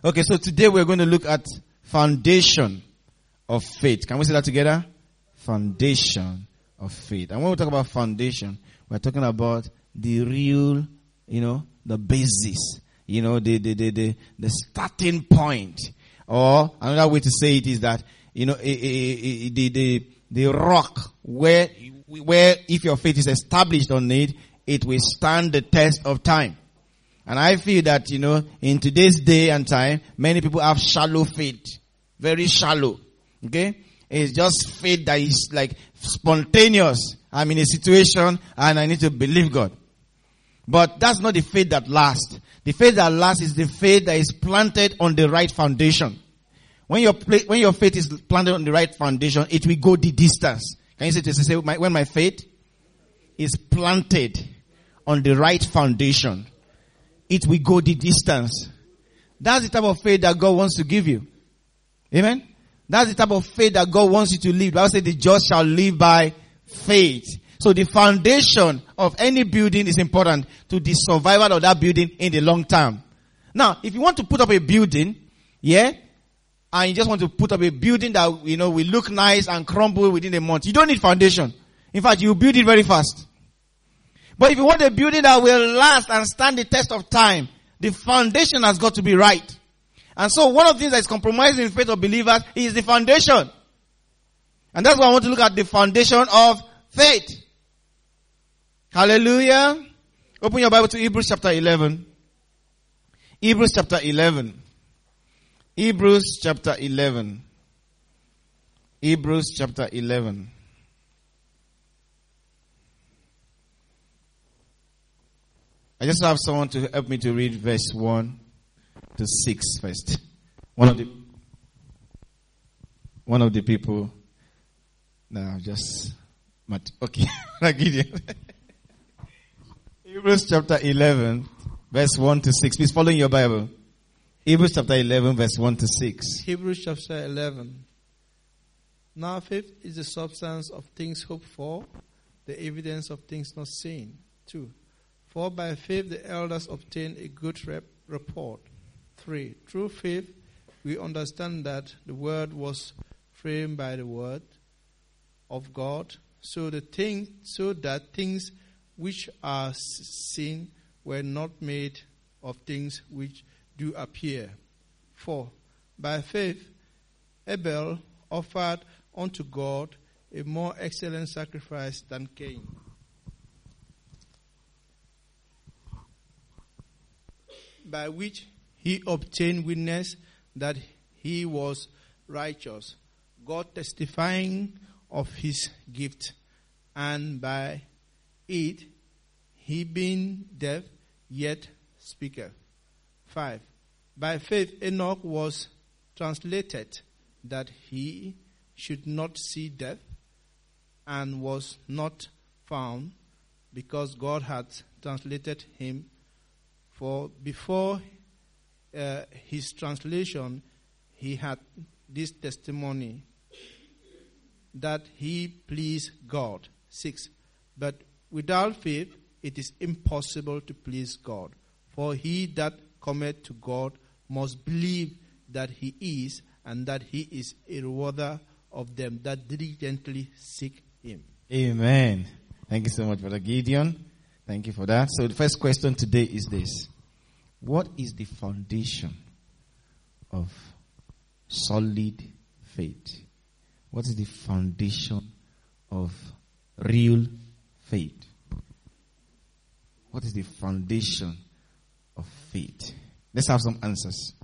Okay, so today we're going to look at foundation of faith. Can we say that together? Foundation of faith. And when we talk about foundation, we're talking about the real, the basis, the starting point. Or another way to say it is that, the rock where if your faith is established on it, it will stand the test of time. And I feel that, in today's day and time, many people have shallow faith. Very shallow. Okay? It's just faith that is like spontaneous. I'm in a situation and I need to believe God. But that's not the faith that lasts. The faith that lasts is the faith that is planted on the right foundation. When your faith is planted on the right foundation, it will go the distance. Can you say when my faith is planted on the right foundation, it will go the distance. That's the type of faith that God wants to give you. Amen? That's the type of faith that God wants you to live. The Bible says the just shall live by faith. So the foundation of any building is important to the survival of that building in the long term. Now, if you want to put up a building, and you just want to put up a building that, will look nice and crumble within a month, you don't need foundation. In fact, you build it very fast. But if you want a building that will last and stand the test of time, the foundation has got to be right. And so one of the things that is compromising the faith of believers is the foundation. And that's why I want to look at the foundation of faith. Hallelujah. Open your Bible to Hebrews chapter 11. Hebrews chapter 11. Hebrews chapter 11. Hebrews chapter 11. I just have someone to help me to read verse 1 to 6 first. One of the people. No, just okay. Hebrews chapter 11, verse 1 to 6. Please follow in your Bible. Hebrews chapter 11, verse 1 to 6. Hebrews chapter 11. Now faith is the substance of things hoped for, the evidence of things not seen. 2. For by faith the elders obtained a good report. 3. Through faith we understand that the word was framed by the word of God, so that things which are seen were not made of things which do appear. 4. By faith Abel offered unto God a more excellent sacrifice than Cain, by which he obtained witness that he was righteous, God testifying of his gift, and by it he being deaf yet speaketh. 5. By faith Enoch was translated that he should not see death, and was not found, because God had translated him. For before his translation he had this testimony, that he pleased God. 6. But without faith it is impossible to please God. For he that cometh to God must believe that he is, and that he is a rewarder of them that diligently seek him. Amen. Thank you so much, Brother Gideon. Thank you for that. So the first question today is this. What is the foundation of solid faith? What is the foundation of real faith? What is the foundation of faith? Let's have some answers.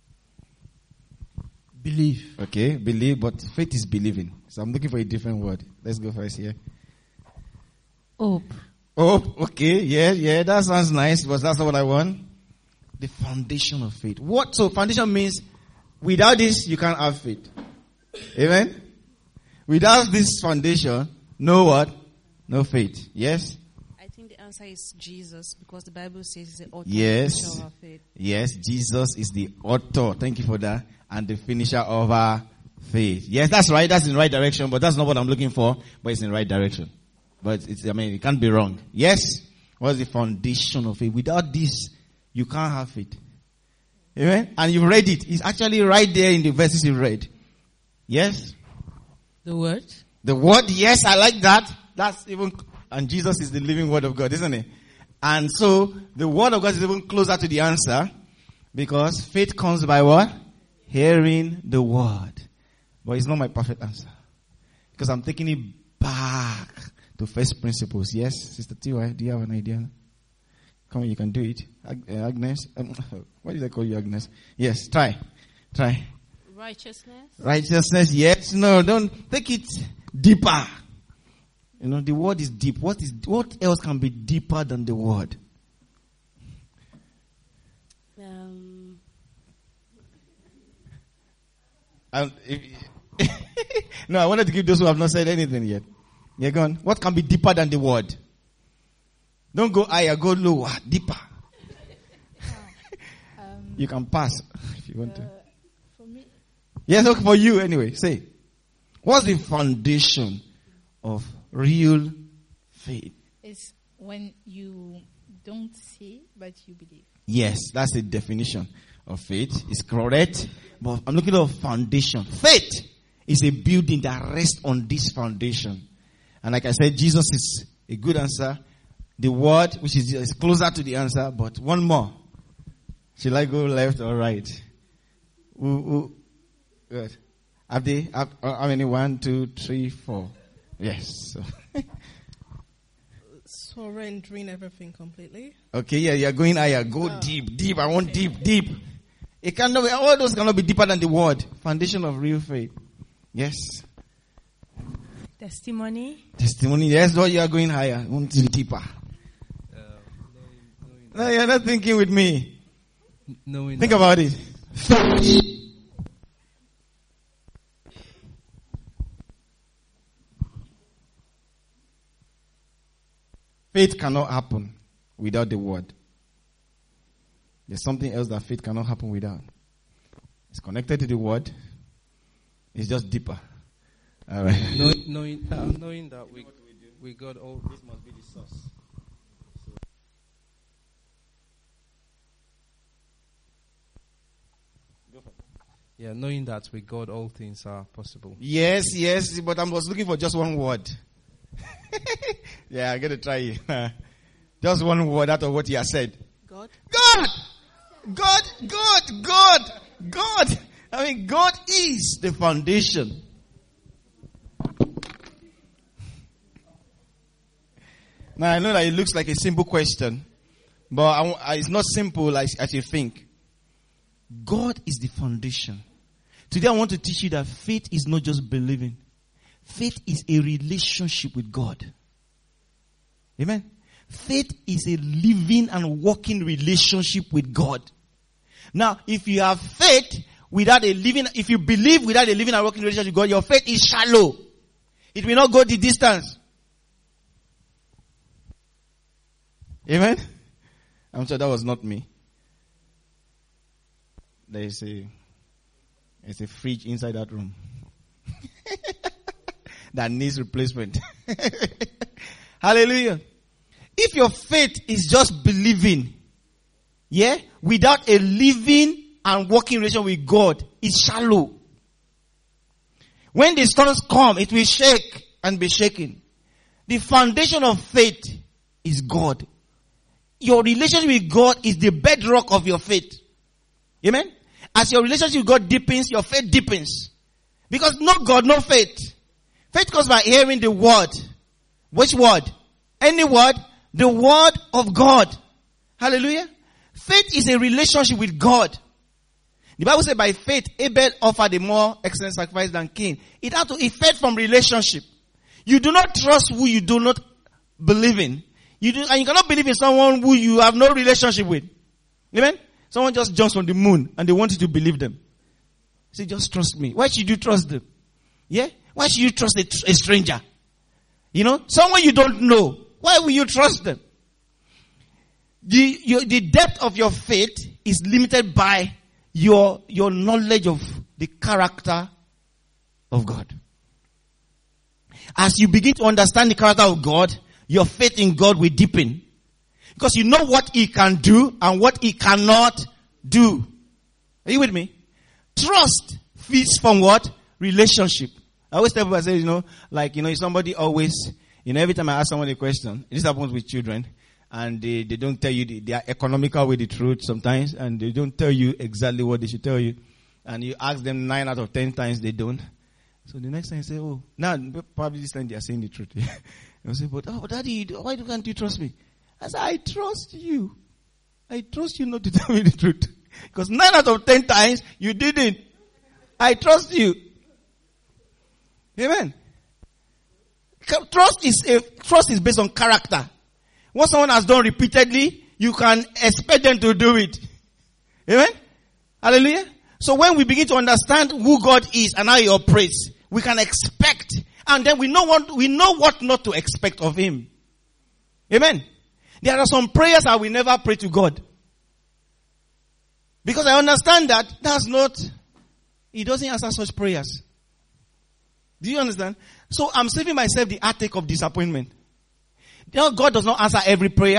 Belief. Okay, believe, but faith is believing. So I'm looking for a different word. Let's go first here. Hope. Hope, okay, yeah, that sounds nice, but that's not what I want. The foundation of faith. So foundation means without this, you can't have faith. Amen? Without this foundation, no what? No faith. Yes? I think the answer is Jesus, because the Bible says he's the author yes. and finisher of our faith. Yes, Jesus is the author. Thank you for that. And the finisher of our faith. Yes, that's right. That's in the right direction, but that's not what I'm looking for, but it's in the right direction. But it can't be wrong. Yes? What's the foundation of faith? Without this, you can't have faith. Amen. And you read it. It's actually right there in the verses you read. Yes? The word. The word, yes, I like that. That's even, and Jesus is the living word of God, isn't it? And so, the word of God is even closer to the answer, because faith comes by what? Hearing the word. But it's not my perfect answer. Because I'm taking it back to first principles. Yes, Sister T.Y., do you have an idea? Come on, you can do it. Agnes? Why did I call you Agnes? Yes, try. Righteousness, yes. No, don't take it deeper. You know, the word is deep. What else can be deeper than the word? No, I wanted to give those who have not said anything yet. Yeah, go on. What can be deeper than the word? Don't go higher, go lower, deeper. You can pass if you want to. For me, yes, okay, for you anyway. Say, what's the foundation of real faith? it's when you don't see, but you believe. Yes, that's the definition of faith. It's correct. But I'm looking at a foundation. Faith is a building that rests on this foundation. And like I said, Jesus is a good answer. The word, which is closer to the answer, but one more. Should I go left or right? Good. How many? 1, 2, 3, 4. Yes. So. Surrendering everything completely. Okay, yeah, you're going higher. Go deep. I want deep. It cannot be, all those cannot be deeper than the word. Foundation of real faith. Yes. Testimony. Yes, Lord, you are going higher. I want to deeper. No, you're not thinking with me. Think about it. Faith cannot happen without the word. There's something else that faith cannot happen without. It's connected to the word. It's just deeper. All right. Knowing that we got all. This must be the source. Yeah, knowing that with God all things are possible. Yes, but I was looking for just one word. Yeah, I'm going to try it. Just one word out of what he has said. God. I mean, God is the foundation. Now, I know that it looks like a simple question, but it's not simple as you think. God is the foundation. Today I want to teach you that faith is not just believing. Faith is a relationship with God. Amen. Faith is a living and walking relationship with God. Now, if you have faith without a living, if you believe without a living and walking relationship with God, your faith is shallow. It will not go the distance. Amen. I'm sure that was not me. There's a fridge inside that room that needs replacement. Hallelujah. If your faith is just believing, without a living and working relation with God, it's shallow. When the storms come, it will shake and be shaken. The foundation of faith is God. Your relationship with God is the bedrock of your faith. Amen? As your relationship with God deepens, your faith deepens. Because no God, no faith. Faith comes by hearing the word. Which word? Any word? The word of God. Hallelujah. Faith is a relationship with God. The Bible says by faith, Abel offered a more excellent sacrifice than Cain. It fed from relationship. You do not trust who you do not believe in. And you cannot believe in someone who you have no relationship with. Amen? Someone just jumps from the moon and they want you to believe them. Say, just trust me. Why should you trust them? Yeah? Why should you trust a stranger? You know, someone you don't know. Why will you trust them? The depth of your faith is limited by your knowledge of the character of God. As you begin to understand the character of God, your faith in God will deepen. Because you know what He can do and what He cannot do. Are you with me? Trust feeds from what? Relationship. I always tell people, I say, if somebody always, every time I ask someone a question, this happens with children, and they don't tell you, they are economical with the truth sometimes, and they don't tell you exactly what they should tell you. And you ask them 9 out of 10 times, they don't. So the next time you say, now probably this time they are saying the truth. You say, but Daddy, why can't you trust me? I say, I trust you. I trust you not to tell me the truth. Because 9 out of 10 times you didn't. I trust you. Amen. Trust is based on character. What someone has done repeatedly, you can expect them to do it. Amen. Hallelujah. So when we begin to understand who God is and how He operates, we can expect, and then we know what not to expect of Him. Amen. There are some prayers I will never pray to God. Because I understand that He doesn't answer such prayers. Do you understand? So I'm saving myself the heartache of disappointment. God does not answer every prayer.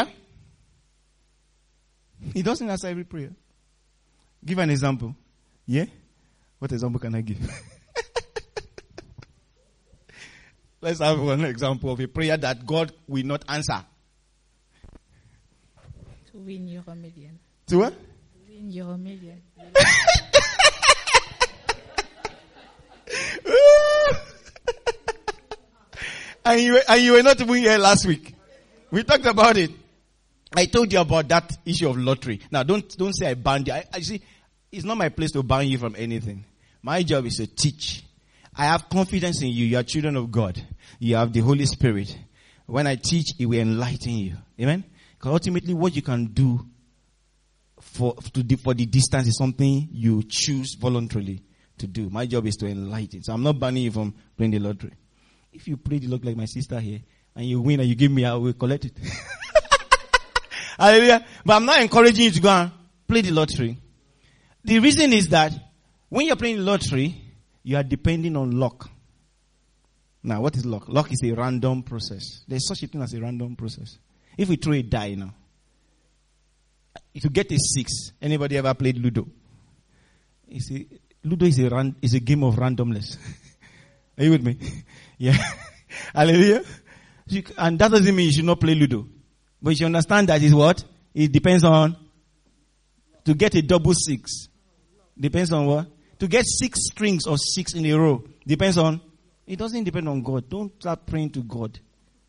He doesn't answer every prayer. Give an example. Yeah? What example can I give? Let's have one example of a prayer that God will not answer. To win euro million. To what? To win euro million. And you were not even here last week. We talked about it. I told you about that issue of lottery. Now, don't say I banned you. I see, it's not my place to ban you from anything. My job is to teach. I have confidence in you. You are children of God. You have the Holy Spirit. When I teach, it will enlighten you. Amen? Because ultimately, what you can do for the distance is something you choose voluntarily to do. My job is to enlighten. So I'm not banning you from playing the lottery. If you play the lottery like my sister here, and you win and you give me, I will collect it. Hallelujah. But I'm not encouraging you to go and play the lottery. The reason is that when you're playing the lottery, you are depending on luck. Now, what is luck? Luck is a random process. There's such a thing as a random process. If we throw a die now, if you get a 6, anybody ever played Ludo? Ludo is a game of randomness. Are you with me? Yeah. Hallelujah. And that doesn't mean you should not play Ludo. But you should understand that is what? It depends on, to get a double 6. Depends on what? To get 6 strings or 6 in a row. Depends on, it doesn't depend on God. Don't start praying to God.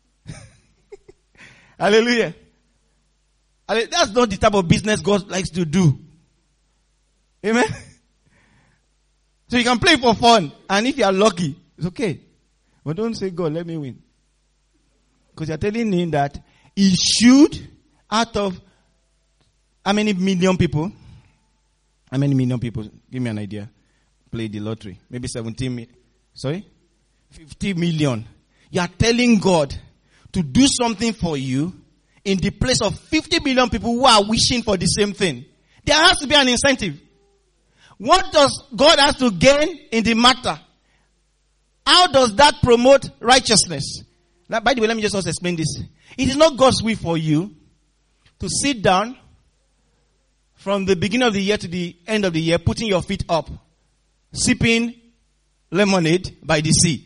Hallelujah. That's not the type of business God likes to do. Amen. So you can play for fun. And if you are lucky, it's okay. But don't say, God, let me win. Because you're telling him that he should, out of how many million people? How many million people? Give me an idea. Play the lottery. Maybe 17 million. Sorry? 50 million. You are telling God to do something for you in the place of 50 million people who are wishing for the same thing. There has to be an incentive. What does God have to gain in the matter? How does that promote righteousness? Now, by the way, let me just also explain this. It is not God's will for you to sit down from the beginning of the year to the end of the year, putting your feet up, sipping lemonade by the sea.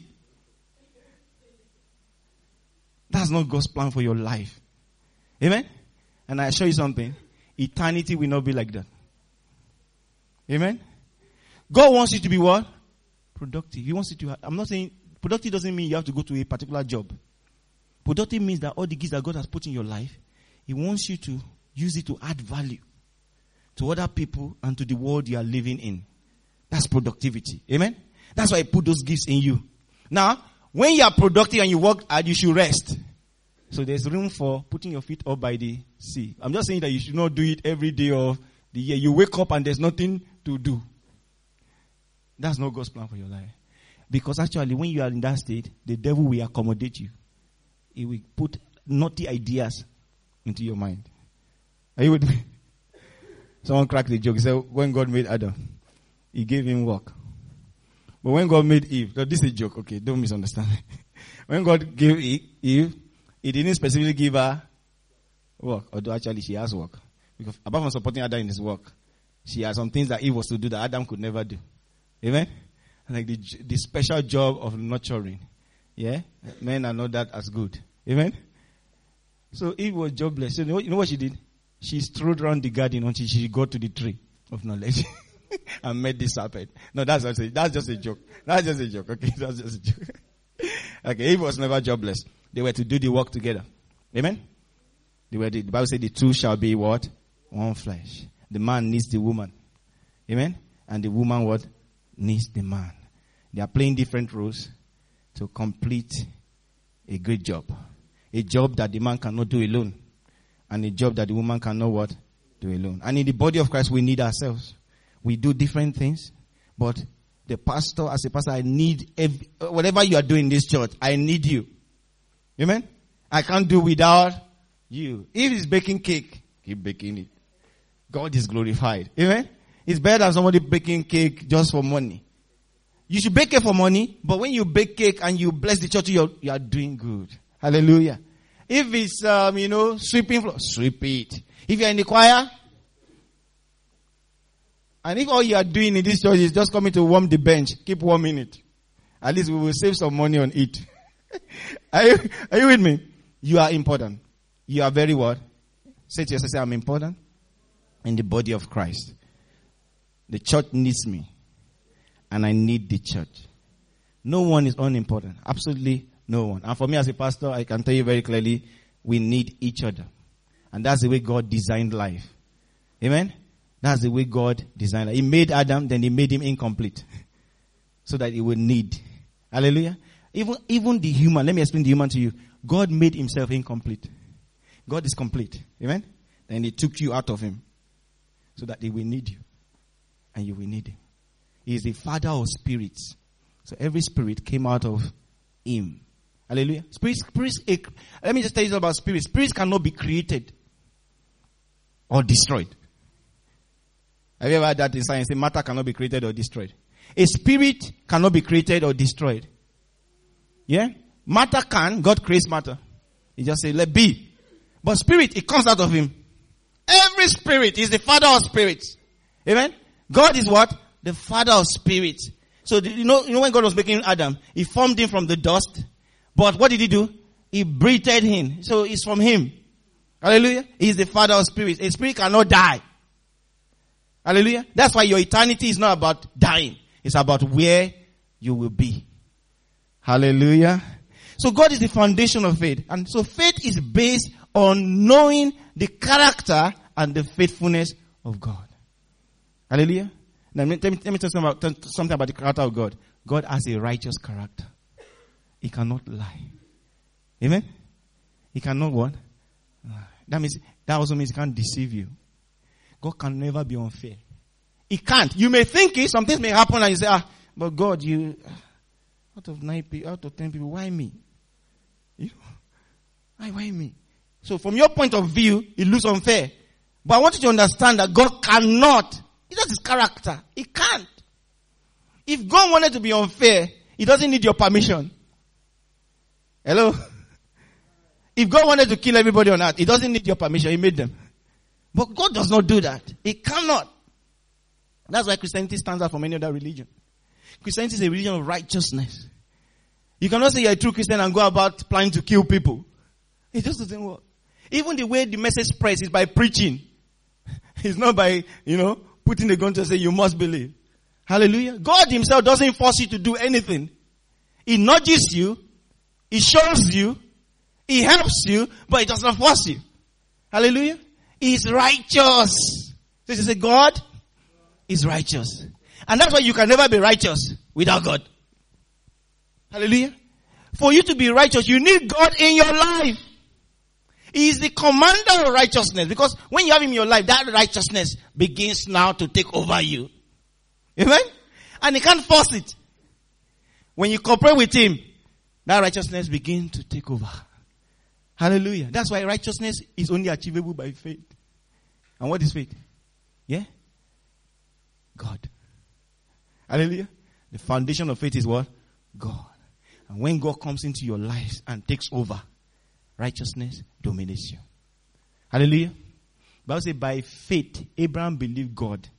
That's not God's plan for your life. Amen? And I assure you something. Eternity will not be like that. Amen? God wants you to be what? Productive. He wants you to, I'm not saying, productive doesn't mean you have to go to a particular job. Productive means that all the gifts that God has put in your life, He wants you to use it to add value to other people and to the world you are living in. That's productivity. Amen? That's why He put those gifts in you. Now, when you are productive and you work hard, you should rest. So there's room for putting your feet up by the sea. I'm just saying that you should not do it every day of the year. You wake up and there's nothing to do. That's not God's plan for your life. Because actually, when you are in that state, the devil will accommodate you. He will put naughty ideas into your mind. Are you with me? Someone cracked the joke. He said, when God made Adam, He gave him work. But when God made Eve, this is a joke, okay, don't misunderstand me. When God gave Eve, He didn't specifically give her work. Although actually she has work. Because apart from supporting Adam in his work, She has some things that Eve was to do that Adam could never do. Amen? Like the special job of nurturing. Yeah? Men are not that as good. Amen? So Eve was jobless. So you know what she did? She strode around the garden until she got to the tree of knowledge. And met the serpent. No, that's just a joke. That's just a joke. Okay, that's just a joke. Okay, Eve was never jobless. They were to do the work together. Amen? The Bible said the two shall be what? One flesh. The man needs the woman. Amen? And the woman what? Needs the man. They are playing different roles to complete a great job. A job that the man cannot do alone. And a job that the woman cannot what? Do alone. And in the body of Christ, we need ourselves. We do different things. But the pastor, as a pastor, I need whatever you are doing in this church, I need you. Amen? I can't do without you. If it's baking cake, keep baking it. God is glorified. Amen? It's better than somebody baking cake just for money. You should bake it for money, but when you bake cake and you bless the church, you are doing good. Hallelujah. If it's, sweeping floor, sweep it. If you're in the choir, and if all you are doing in this church is just coming to warm the bench, keep warming it. At least we will save some money on it. Are you with me? You are important. You are very what? Say to yourself, say, I'm important in the body of Christ. The church needs me. And I need the church. No one is unimportant. Absolutely no one. And for me as a pastor, I can tell you very clearly, we need each other. And that's the way God designed life. Amen? That's the way God designed life. He made Adam, then he made him incomplete. So that he would need. Hallelujah. Even the human, let me explain the human to you. God made himself incomplete. God is complete. Amen? Then he took you out of him. So that he will need you. And you will need him. He is the father of spirits. So every spirit came out of him. Hallelujah. Spirits, let me just tell you about spirits. Spirits cannot be created or destroyed. Have you ever heard that in science? Matter cannot be created or destroyed. A spirit cannot be created or destroyed. Yeah? Matter can. God creates matter. He just says, let be. But spirit, it comes out of him. Every spirit is the father of spirits. Amen? God is what? The father of spirits. So, you know when God was making Adam, he formed him from the dust. But what did he do? He breathed in. So it's from him. Hallelujah. He's the father of spirits. A spirit cannot die. Hallelujah. That's why your eternity is not about dying. It's about where you will be. Hallelujah. So God is the foundation of faith. And so faith is based on knowing the character and the faithfulness of God. Hallelujah. Now, let me tell you something about the character of God. God has a righteous character. He cannot lie. Amen? He cannot what? That also means he can't deceive you. God can never be unfair. He can't. You may think it. Some things may happen and you say, but God, you, out of 10 people, why me? Why me? So from your point of view, it looks unfair. But I want you to understand that God cannot. That's his character. He can't. If God wanted to be unfair, he doesn't need your permission. Hello? If God wanted to kill everybody on earth, he doesn't need your permission. He made them. But God does not do that. He cannot. That's why Christianity stands out from any other religion. Christianity is a religion of righteousness. You cannot say you're a true Christian and go about planning to kill people. It just doesn't work. Even the way the message spreads is by preaching. It's not by, putting the gun to say you must believe. Hallelujah. God himself doesn't force you to do anything. He nudges you. He shows you. He helps you. But he does not force you. Hallelujah. He is righteous. So you say God is righteous. And that's why you can never be righteous without God. Hallelujah. For you to be righteous, you need God in your life. He is the commander of righteousness. Because when you have him in your life, that righteousness begins now to take over you. Amen? And he can't force it. When you cooperate with him, that righteousness begins to take over. Hallelujah. That's why righteousness is only achievable by faith. And what is faith? Yeah? God. Hallelujah. The foundation of faith is what? God. And when God comes into your life and takes over, righteousness dominates you. Hallelujah. The Bible says by faith, Abraham believed God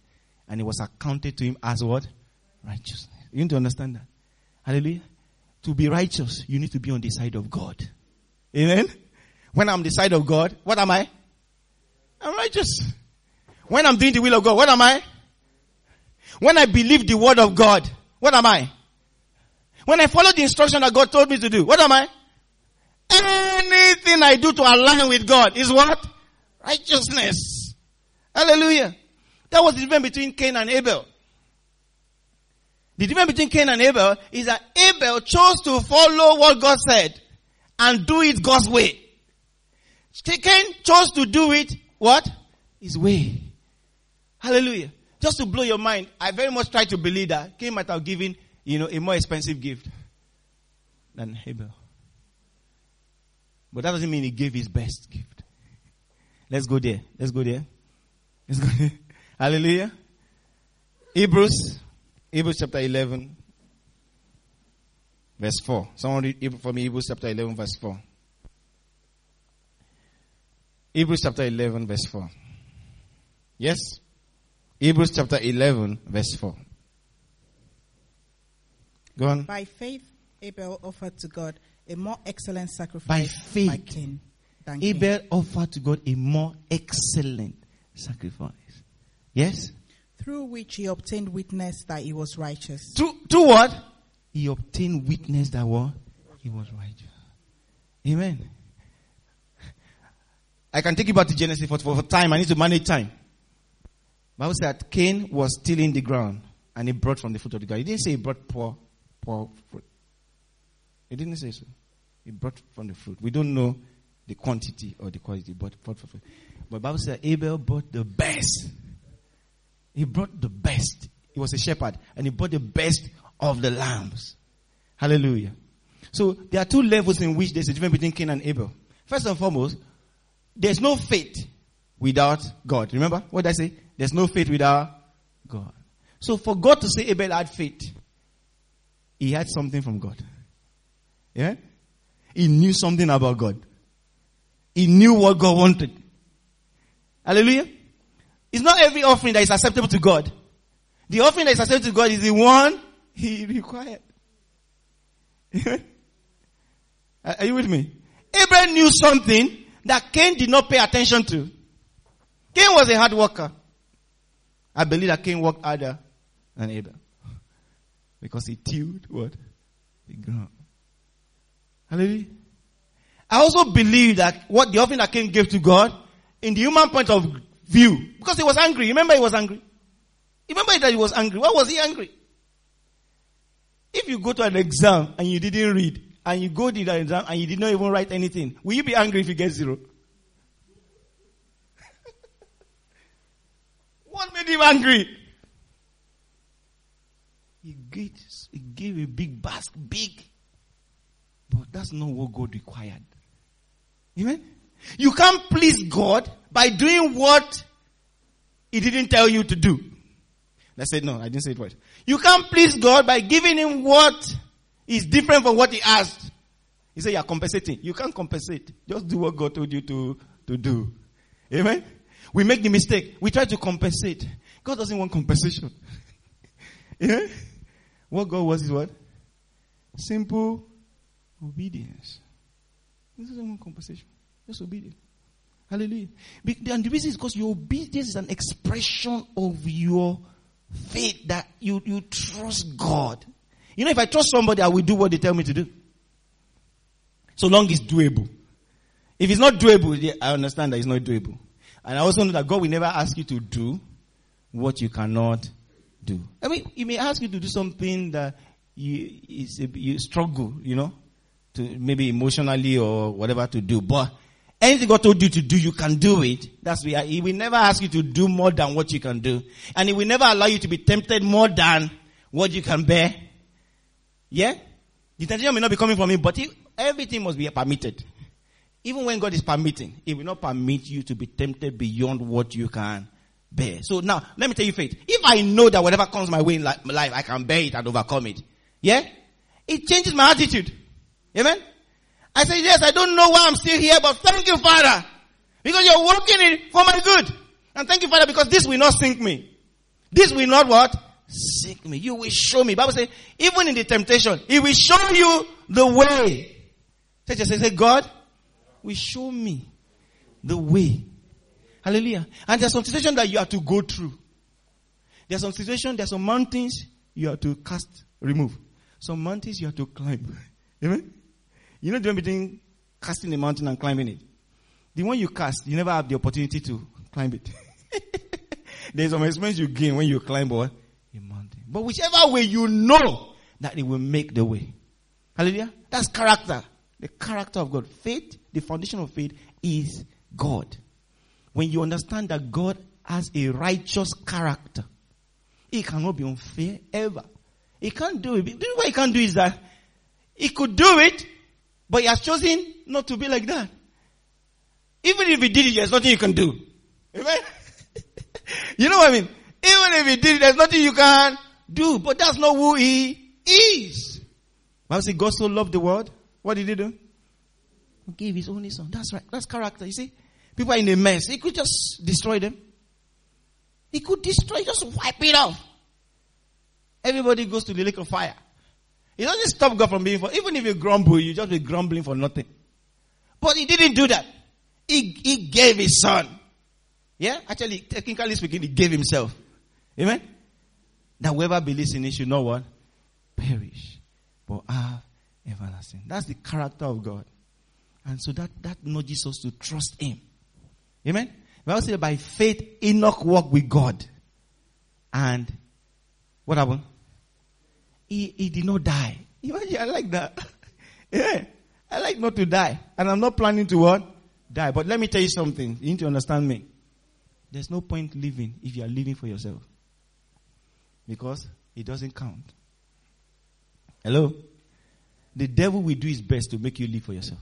And it was accounted to him as what? Righteousness. You need to understand that. Hallelujah. To be righteous, you need to be on the side of God. Amen. When I'm on the side of God, what am I? I'm righteous. When I'm doing the will of God, what am I? When I believe the word of God, what am I? When I follow the instruction that God told me to do, what am I? Anything I do to align with God is what? Righteousness. Hallelujah. That was the difference between Cain and Abel. The difference between Cain and Abel is that Abel chose to follow what God said and do it God's way. Cain chose to do it what? His way. Hallelujah. Just to blow your mind, I very much try to believe that Cain might have given, a more expensive gift than Abel. But that doesn't mean he gave his best gift. Let's go there. Hallelujah. Hebrews chapter 11, verse 4. Someone read for me Hebrews chapter 11, verse 4. Hebrews chapter 11, verse 4. Yes? Hebrews chapter 11, verse 4. Go on. By faith, Abel offered to God a more excellent sacrifice. By faith, than Abel offered to God a more excellent sacrifice. Yes? Through which he obtained witness that he was righteous. To what? He obtained witness that what? He was righteous. Amen. I can take you back to Genesis for time. I need to manage time. Bible said that Cain was tilling the ground and he brought from the fruit of the ground. He didn't say he brought poor fruit. He didn't say so. He brought from the fruit. We don't know the quantity or the quality, but brought from fruit. But Bible said Abel brought the best. He brought the best. He was a shepherd and he brought the best of the lambs. Hallelujah. So there are two levels in which there's a difference between Cain and Abel. First and foremost, there's no faith without God. Remember what did I say? There's no faith without God. So for God to say Abel had faith, he had something from God. Yeah? He knew something about God. He knew what God wanted. Hallelujah. It's not every offering that is acceptable to God. The offering that is acceptable to God is the one he required. Are you with me? Abel knew something that Cain did not pay attention to. Cain was a hard worker. I believe that Cain worked harder than Abel. Because he tilled what? The ground. Hallelujah. I also believe that what the offering that Cain gave to God, in the human point of view, because he was angry. Remember he was angry. Remember that he was angry. Why was he angry? If you go to an exam and you didn't read, and you go to the exam and you did not even write anything, will you be angry if you get 0? What made him angry? He gave a big bask, but that's not what God required. Amen? You can't please God by doing what He didn't tell you to do. Let's say, no, I didn't say it right. You can't please God by giving Him what is different from what He asked. He said, you are compensating. You can't compensate. Just do what God told you to do. Amen? We make the mistake. We try to compensate. God doesn't want compensation. Amen? What God wants is what? Simple obedience. He doesn't want compensation. Just obedience. Hallelujah. And the reason is because your obedience is an expression of your faith, that you trust God. You know, if I trust somebody, I will do what they tell me to do. So long it's doable. If it's not doable, I understand that it's not doable. And I also know that God will never ask you to do what you cannot do. I mean, He may ask you to do something that you struggle, to maybe emotionally or whatever to do. But anything God told you to do, you can do it. That's why He will never ask you to do more than what you can do. And He will never allow you to be tempted more than what you can bear. Yeah? The temptation may not be coming from Him, but everything must be permitted. Even when God is permitting, He will not permit you to be tempted beyond what you can bear. So now, let me tell you faith. If I know that whatever comes my way in life, I can bear it and overcome it. Yeah? It changes my attitude. Amen? I say, yes, I don't know why I'm still here, but thank you, Father. Because you're working it for my good. And thank you, Father, because this will not sink me. This will not what? Seek me. You will show me. Bible says, even in the temptation, He will show you the way. Say, God will show me the way. Hallelujah. And there's some situation that you have to go through. There's some situation, there's some mountains you have to remove. Some mountains you have to climb. Amen? You know the difference between casting a mountain and climbing it? The one you cast, you never have the opportunity to climb it. There's some experience you gain when you climb a mountain. But whichever way you know that it will make the way. Hallelujah. That's character. The character of God. Faith, the foundation of faith is God. When you understand that God has a righteous character, He cannot be unfair ever. He can't do it. What He can't do is that He could do it, but He has chosen not to be like that. Even if He did it, there's nothing you can do. Amen? You know what I mean? Even if He did it, there's nothing you can do. But that's not who He is. Bible says God so loved the world. What did He do? He gave His only Son. That's right. That's character. You see? People are in a mess. He could just destroy them. He could destroy, just wipe it off. Everybody goes to the lake of fire. It doesn't stop God from being for. Even if you grumble, you just be grumbling for nothing. But He didn't do that. He gave His Son. Yeah? Actually, technically speaking, He gave Himself. Amen? That whoever believes in Him should not what? Perish. But have everlasting. That's the character of God. And so that nudges us to trust Him. Amen? The Bible says by faith Enoch walked with God. And what happened? He did not die. Imagine, I like that. Yeah. I like not to die. And I'm not planning to what? Die. But let me tell you something. You need to understand me. There's no point living if you are living for yourself. Because it doesn't count. Hello? The devil will do his best to make you live for yourself.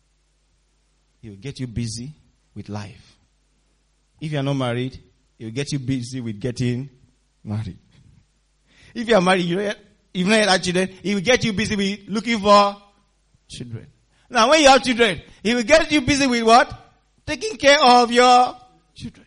He will get you busy with life. If you are not married, he will get you busy with getting married. If you are married, you've not had children, he will get you busy with looking for children. Now when you have children, he will get you busy with what? Taking care of your children.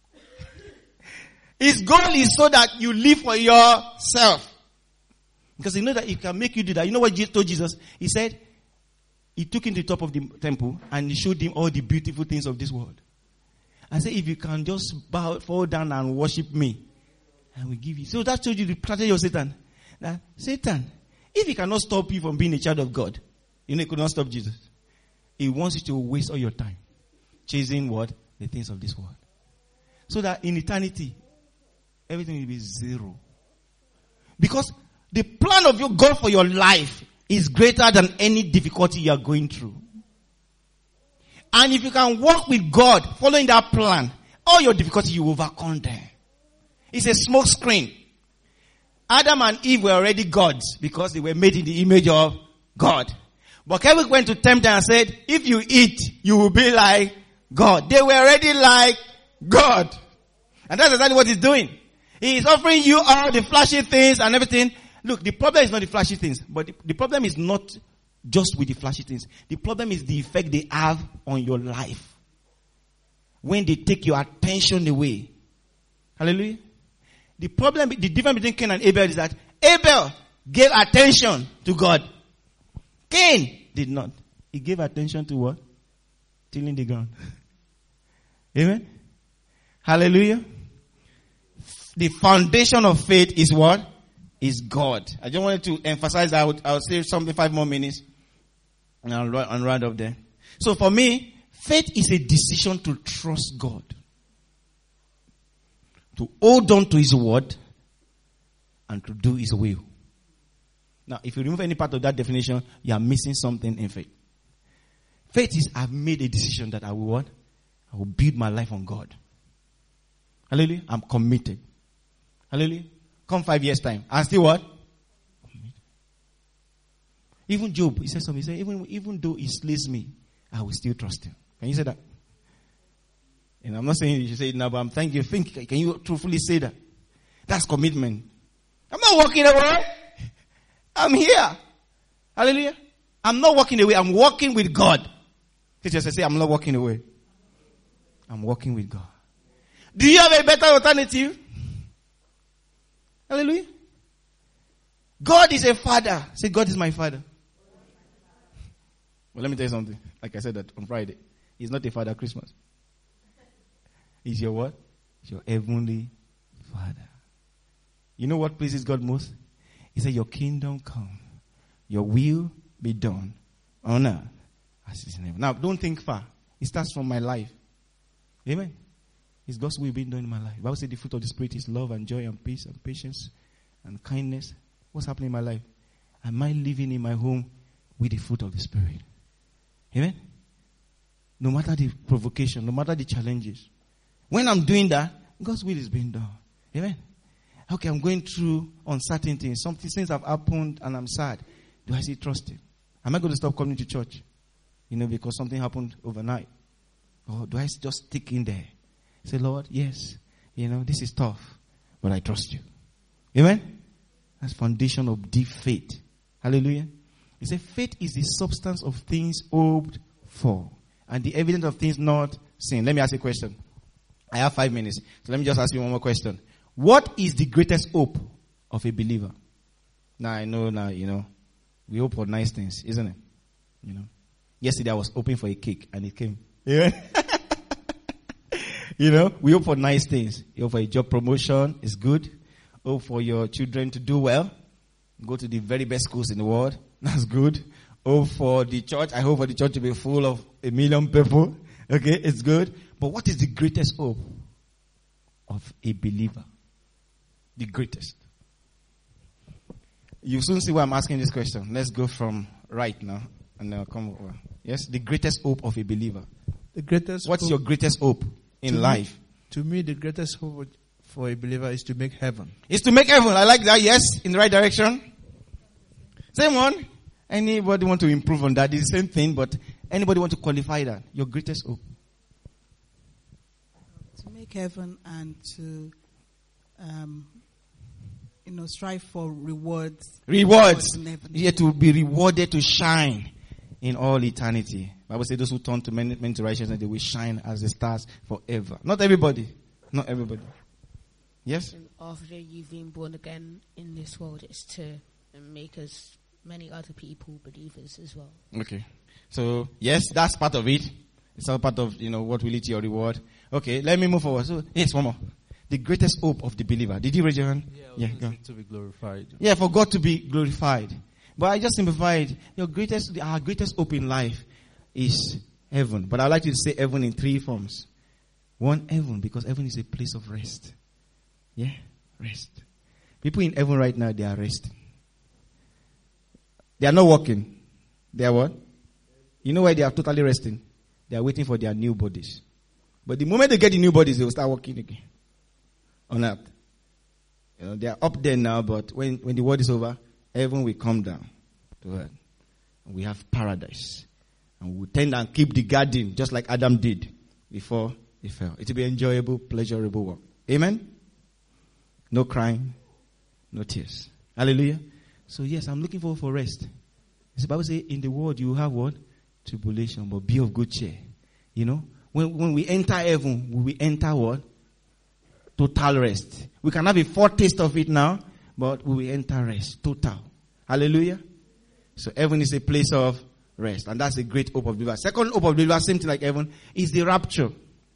His goal is so that you live for yourself. Because he knows that he can make you do that. You know what Jesus told Jesus? He said, he took him to the top of the temple and he showed him all the beautiful things of this world. I said, if you can just fall down and worship me, I will give you. So that told you the strategy of Satan. Now, Satan, if he cannot stop you from being a child of God, you know he could not stop Jesus. He wants you to waste all your time chasing what? The things of this world. So that in eternity, everything will be zero. Because the plan of your God for your life is greater than any difficulty you are going through. And if you can walk with God, following that plan, all your difficulty you overcome them. It's a smoke screen. Adam and Eve were already gods because they were made in the image of God. But Kevin went to tempt them and said, if you eat, you will be like God. They were already like God. And that's exactly what he's doing. He is offering you all the flashy things and everything. Look, the problem is not the flashy things, but the problem is not just with the flashy things. The problem is the effect they have on your life. When they take your attention away. Hallelujah. The difference between Cain and Abel is that Abel gave attention to God. Cain did not. He gave attention to what? Tilling the ground. Amen. Hallelujah. The foundation of faith is what? Is God. I just wanted to emphasize that. I'll say something 5 more minutes. And I'll round up there. So for me, faith is a decision to trust God. To hold on to His word. And to do His will. Now, if you remove any part of that definition, you are missing something in faith. Faith is, I've made a decision that I will what? I will build my life on God. Hallelujah. I'm committed. Hallelujah. Come 5 years time. I still what? Even Job, he said something. He said, even though he slays me, I will still trust him. Can you say that? And I'm not saying you should say it now, but I'm thanking you. Can you truthfully say that? That's commitment. I'm not walking away. I'm here. Hallelujah. I'm not walking away. I'm walking with God. Just say, I'm not walking away. I'm walking with God. Do you have a better alternative? Hallelujah. God is a father. Say, God is my father. Well, let me tell you something. Like I said that on Friday. He's not a father Christmas. He's your what? He's your heavenly father. You know what pleases God most? He said, your kingdom come. Your will be done on earth as it is in heaven. Now, don't think far. It starts from my life. Amen. It's God's will being done in my life. The Bible says the fruit of the Spirit is love and joy and peace and patience and kindness. What's happening in my life? Am I living in my home with the fruit of the Spirit? Amen. No matter the provocation, no matter the challenges. When I'm doing that, God's will is being done. Amen. Okay, I'm going through uncertain things. Some things have happened and I'm sad. Do I still trust Him? Am I going to stop coming to church? Because something happened overnight. Or do I just stick in there? Say, Lord, yes, this is tough, but I trust you. Amen? That's foundation of deep faith. Hallelujah. He said, faith is the substance of things hoped for and the evidence of things not seen. Let me ask you a question. I have 5 minutes. So let me just ask you one more question. What is the greatest hope of a believer? Now, I know, we hope for nice things, isn't it? Yesterday I was hoping for a cake and it came. Yeah. We hope for nice things. You hope for a job promotion. It's good. Hope for your children to do well. Go to the very best schools in the world. That's good. Hope for the church. I hope for the church to be full of 1 million people. Okay, it's good. But what is the greatest hope of a believer? The greatest. You soon see why I'm asking this question. Let's go from right now and then I'll come over. Yes, the greatest hope of a believer. The greatest. What's your greatest hope in life? To me, the greatest hope for a believer is to make heaven. Is to make heaven. I like that. Yes, in the right direction. Same one. Anybody want to improve on that? It's the same thing, but anybody want to qualify that? Your greatest hope. To make heaven and to, strive for rewards. Rewards. Yeah, to be rewarded, to shine in all eternity. Bible says those who turn to men to righteousness, they will shine as the stars forever. Not everybody. Not everybody. Yes? After you've been born again in this world, it's to make us many other people believers as well. Okay. So, yes, that's part of it. It's all part of, what will lead to your reward. Okay, let me move forward. So, yes, one more. The greatest hope of the believer. Did you raise your hand? Yeah, to be glorified. Yeah, for God to be glorified. But I just simplified. Our greatest hope in life is heaven. But I'd like you to say heaven in 3 forms. 1, heaven, because heaven is a place of rest. Yeah, rest. People in heaven right now, they are resting. They are not working. They are what? You know why they are totally resting? They are waiting for their new bodies. But the moment they get the new bodies, they will start working again. On earth. They are up there now, but when the world is over, heaven will come down to earth. And we have paradise. And we will tend and keep the garden just like Adam did before he fell. It will be enjoyable, pleasurable work. Amen? No crying, no tears. Hallelujah. So yes, I'm looking forward for rest. The Bible says in the world you have what? Tribulation, but be of good cheer. When we enter heaven, we will enter what? Total rest. We can have a foretaste of it now, but we will enter rest. Total. Hallelujah. So heaven is a place of rest. And that's a great hope of believers. Second hope of believers, same thing like heaven, is the rapture.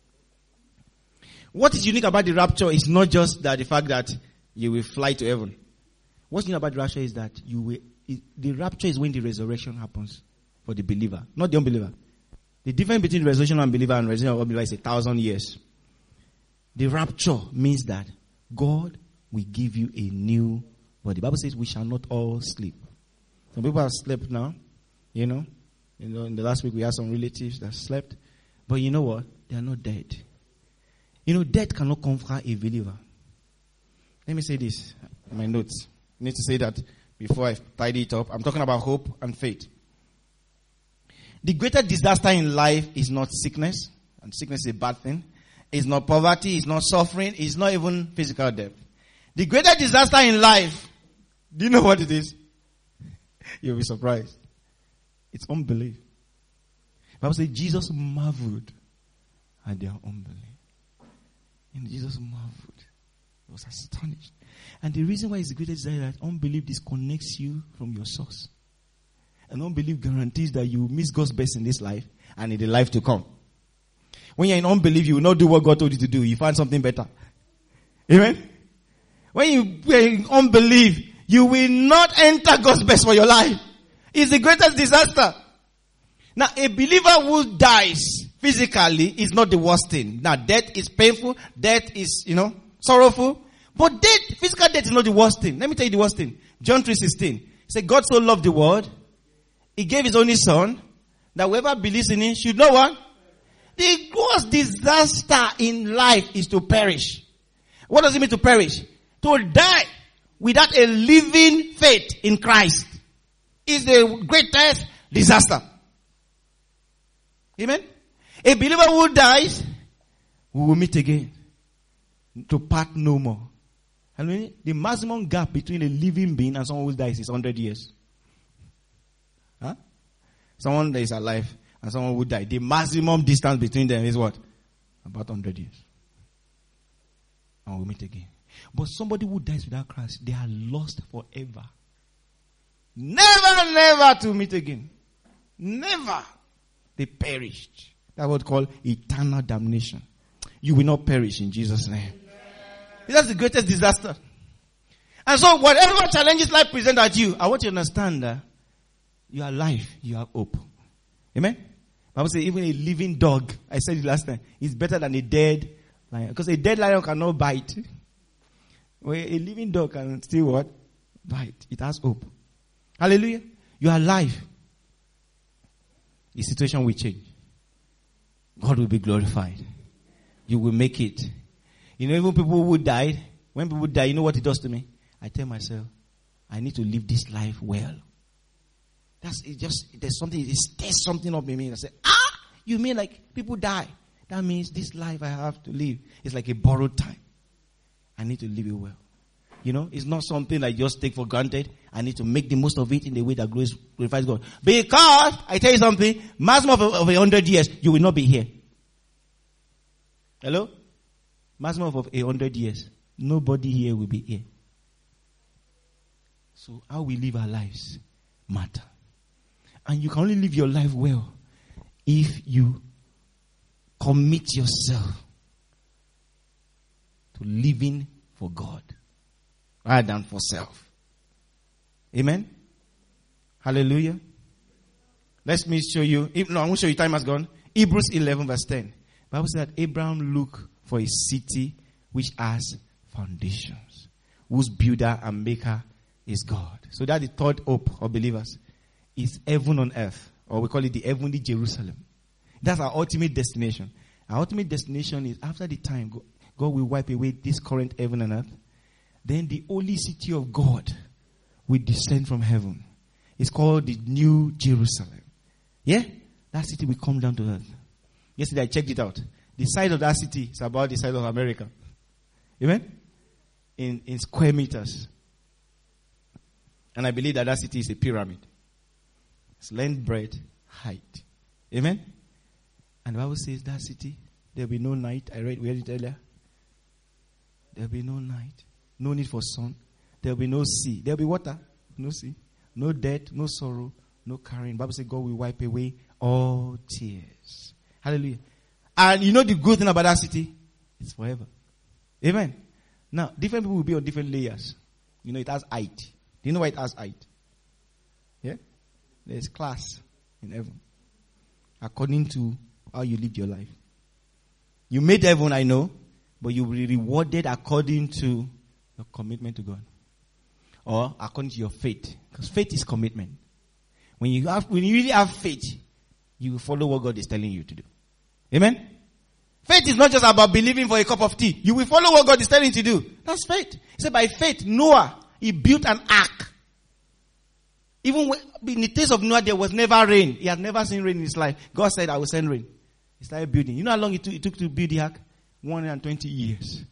What is unique about the rapture is not just that the fact that you will fly to heaven. What's unique about the rapture is that the rapture is when the resurrection happens for the believer, not the unbeliever. The difference between the resurrection of unbeliever and resurrection of unbeliever is 1,000 years. The rapture means that God will give you a new body. The Bible says we shall not all sleep. Some people have slept now. In the last week we had some relatives that slept. But you know what? They are not dead. Death cannot conquer a believer. Let me say this in my notes. I need to say that before I tidy it up. I'm talking about hope and faith. The greatest disaster in life is not sickness. And sickness is a bad thing. It's not poverty. It's not suffering. It's not even physical death. The greatest disaster in life, do you know what it is? You'll be surprised. It's unbelief. The Bible says Jesus marveled at their unbelief. And Jesus marveled. He was astonished. And the reason why it's the greatest desire is that unbelief disconnects you from your source. And unbelief guarantees that you will miss God's best in this life and in the life to come. When you're in unbelief, you will not do what God told you to do. You find something better. Amen? When you're in unbelief, you will not enter God's best for your life. It's the greatest disaster. Now, a believer who dies physically is not the worst thing. Now, death is painful. Death is, sorrowful. But death, physical death is not the worst thing. Let me tell you the worst thing. John 3:16. It said, God so loved the world, He gave His only Son, that whoever believes in Him should know what? The worst disaster in life is to perish. What does it mean to perish? To die without a living faith in Christ is the greatest disaster. Amen? A believer who dies, we will meet again. To part no more. I mean, the maximum gap between a living being and someone who dies is 100 years. Huh? Someone that is alive and someone who died. The maximum distance between them is what? About 100 years. And we'll meet again. But somebody who dies without Christ, they are lost forever. Never to meet again. Never. They perished. That's what we call eternal damnation. You will not perish in Jesus' name. That's the greatest disaster. And so whatever challenges life presents at you, I want you to understand that you are alive, you have hope. Amen? Bible says even a living dog, I said it last time, is better than a dead lion. Because a dead lion cannot bite. Well, a living dog can still what? Bite. It has hope. Hallelujah. You are alive. The situation will change. God will be glorified. You will make it. Even people who died, when people die, you know what it does to me? I tell myself, I need to live this life well. There's something up in me. I say, you mean like people die? That means this life I have to live is like a borrowed time. I need to live it well. It's not something I just take for granted. I need to make the most of it in the way that glorifies God. Because, I tell you something, maximum of 100 years, you will not be here. Hello? Maximum of 100 years. Nobody here will be here. So how we live our lives matter. And you can only live your life well if you commit yourself to living for God rather than for self. Amen? Hallelujah. Let me show you. I won't show you. Time has gone. Hebrews 11 verse 10. The Bible says that Abraham looked for a city which has foundations, whose builder and maker is God. So that's the third hope of believers. Is heaven on earth, or we call it the heavenly Jerusalem. That's our ultimate destination. Our ultimate destination is after the time God will wipe away this current heaven and earth. Then the holy city of God will descend from heaven. It's called the New Jerusalem. Yeah? That city will come down to earth. Yesterday I checked it out. The size of that city is about the size of America. Amen? In square meters. And I believe that city is a pyramid. It's length, breadth, height. Amen? And the Bible says that city, there will be no night. We read it earlier. There will be no night. No need for sun. There will be no sea. There will be water. No sea. No death, no sorrow, no carrying. The Bible says God will wipe away all tears. Hallelujah. And the good thing about that city? It's forever. Amen. Now, different people will be on different layers. It has height. Do you know why it has height? Yeah? There's class in heaven. According to how you lived your life. You made heaven, I know. But you will be rewarded according to your commitment to God. Or according to your faith. Because faith is commitment. When you really have faith, you will follow what God is telling you to do. Amen? Faith is not just about believing for a cup of tea. You will follow what God is telling you to do. That's faith. He said by faith, Noah, he built an ark. Even in the days of Noah, there was never rain. He had never seen rain in his life. God said, I will send rain. He started building. You know how long it took to build the ark? 120 years.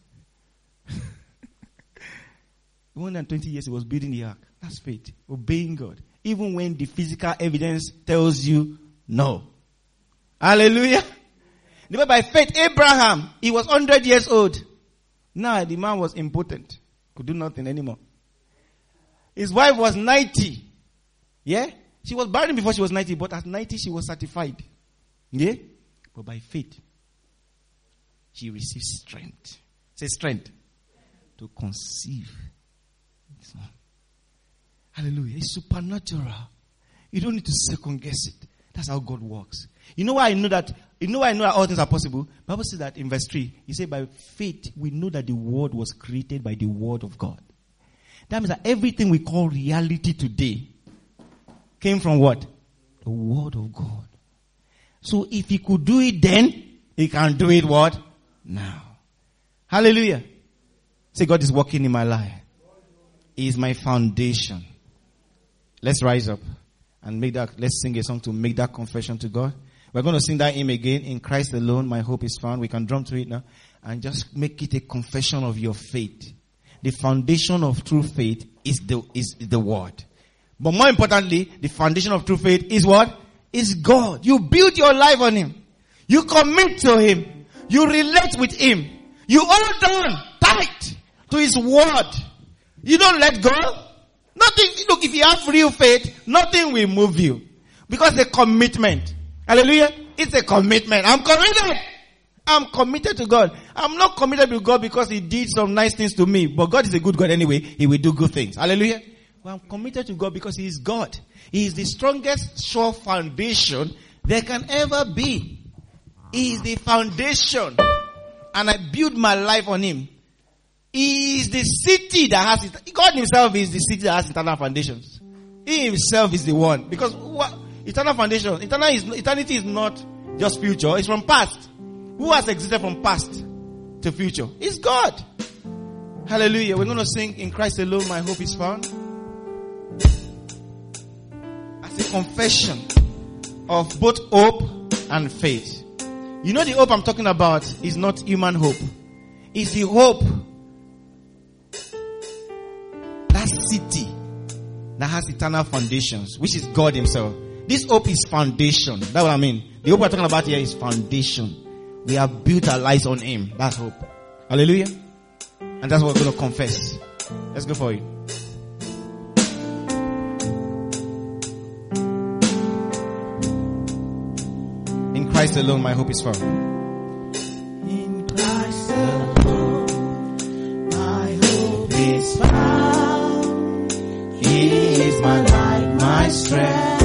120 years he was building the ark. That's faith. Obeying God. Even when the physical evidence tells you no. Hallelujah. By faith, Abraham, he was 100 years old. Now the man was impotent. could do nothing anymore. His wife was 90. Yeah? She was barren before she was 90, but at 90 she was certified. Yeah? But by faith, she received strength. Say strength. To conceive. Hallelujah. It's supernatural. You don't need to second guess it. That's how God works. You know why I know that? You know why I know that all things are possible? The Bible says that in verse 3. He said, by faith, we know that the world was created by the word of God. That means that everything we call reality today came from what? The word of God. So if he could do it then, he can do it what? Now. Hallelujah. Say, God is working in my life. He is my foundation. Let's rise up and let's sing a song to make that confession to God. We're going to sing that hymn again. In Christ alone, my hope is found. We can drum to it now and just make it a confession of your faith. The foundation of true faith is the word. But more importantly, the foundation of true faith is what? Is God. You build your life on him. You commit to him. You relate with him. You hold on tight to his word. You don't let go. Nothing, look, if you have real faith, nothing will move you. Because it's a commitment. Hallelujah. It's a commitment. I'm committed. I'm committed to God. I'm not committed to God because he did some nice things to me. But God is a good God anyway. He will do good things. Hallelujah. Well, I'm committed to God because he is God. He is the strongest, sure foundation there can ever be. He is the foundation. And I build my life on him. He is the city that has it. God himself is the city that has eternal foundations. He himself is the one. Because what? Eternal foundation. Eternity is not just future. It's from past. Who has existed from past to future? It's God. Hallelujah. We're going to sing In Christ alone my hope is found. As a confession of both hope and faith. You know the hope I'm talking about is not human hope. It's the hope, that city that has eternal foundations, which is God himself. This hope is foundation. That's what I mean. The hope we're talking about here is foundation. We have built our lives on him. That's hope. Hallelujah. And that's what we're going to confess. Let's go for it. In Christ alone my hope is found. In Christ alone my hope is found. He is my light, my strength.